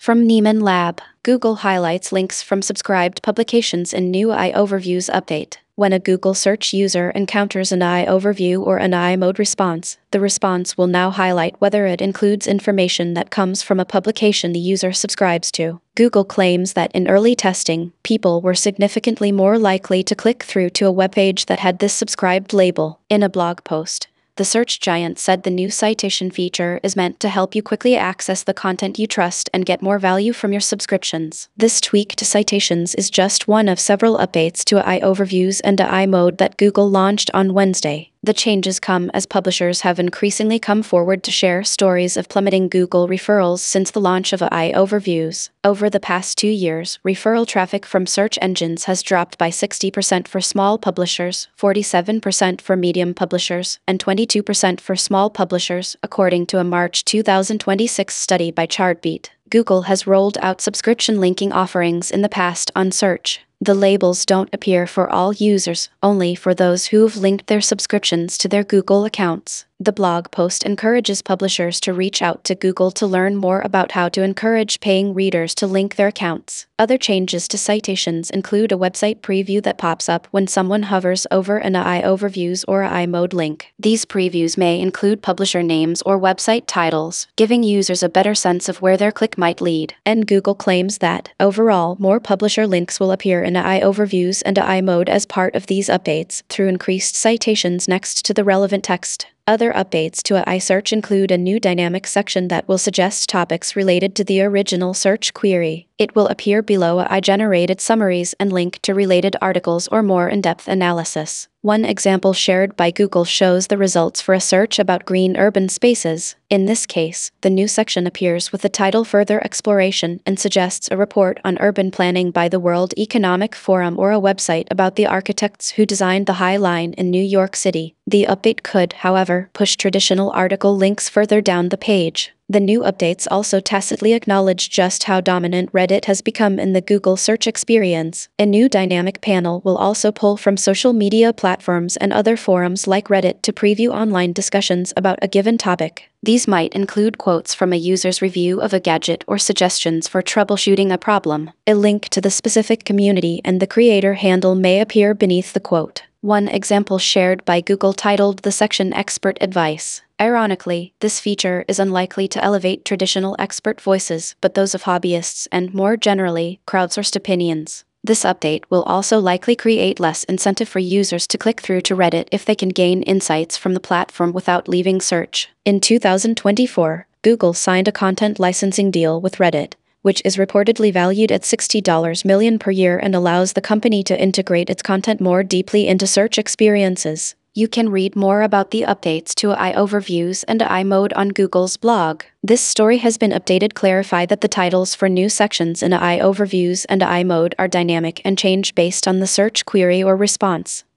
From Nieman Lab, Google highlights links from subscribed publications in new AI Overviews update. When a Google search user encounters an AI overview or an AI mode response, the response will now highlight whether it includes information that comes from a publication the user subscribes to. Google claims that in early testing, people were significantly more likely to click through to a webpage that had this subscribed label. In a blog post, the search giant said the new citation feature is meant to help you quickly access the content you trust and get more value from your subscriptions. This tweak to citations is just one of several updates to AI Overviews and AI Mode that Google launched on Wednesday. The changes come as publishers have increasingly come forward to share stories of plummeting Google referrals since the launch of AI Overviews. Over the past 2 years, referral traffic from search engines has dropped by 60% for small publishers, 47% for medium publishers, and 22% for small publishers, according to a March 2026 study by Chartbeat. Google has rolled out subscription linking offerings in the past on search. The labels don't appear for all users, only for those who've linked their subscriptions to their Google accounts. The blog post encourages publishers to reach out to Google to learn more about how to encourage paying readers to link their accounts. Other changes to citations include a website preview that pops up when someone hovers over an AI Overviews or AI Mode link. These previews may include publisher names or website titles, giving users a better sense of where their click might lead. And Google claims that, overall, more publisher links will appear in AI Overviews and AI Mode as part of these updates, through increased citations next to the relevant text. Other updates to AI search include a new dynamic section that will suggest topics related to the original search query. It will appear below AI-generated summaries and link to related articles or more in-depth analysis. One example shared by Google shows the results for a search about green urban spaces. In this case, the new section appears with the title Further Exploration and suggests a report on urban planning by the World Economic Forum or a website about the architects who designed the High Line in New York City. The update could, however, push traditional article links further down the page. The new updates also tacitly acknowledge just how dominant Reddit has become in the Google search experience. A new dynamic panel will also pull from social media platforms and other forums like Reddit to preview online discussions about a given topic. These might include quotes from a user's review of a gadget or suggestions for troubleshooting a problem. A link to the specific community and the creator handle may appear beneath the quote. One example shared by Google titled the section Expert Advice. Ironically, this feature is unlikely to elevate traditional expert voices, but those of hobbyists and, more generally, crowdsourced opinions. This update will also likely create less incentive for users to click through to Reddit if they can gain insights from the platform without leaving search. In 2024, Google signed a content licensing deal with Reddit, which is reportedly valued at $60 million per year and allows the company to integrate its content more deeply into search experiences. You can read more about the updates to AI Overviews and AI Mode on Google's blog. This story has been updated to clarify that the titles for new sections in AI Overviews and AI Mode are dynamic and change based on the search query or response.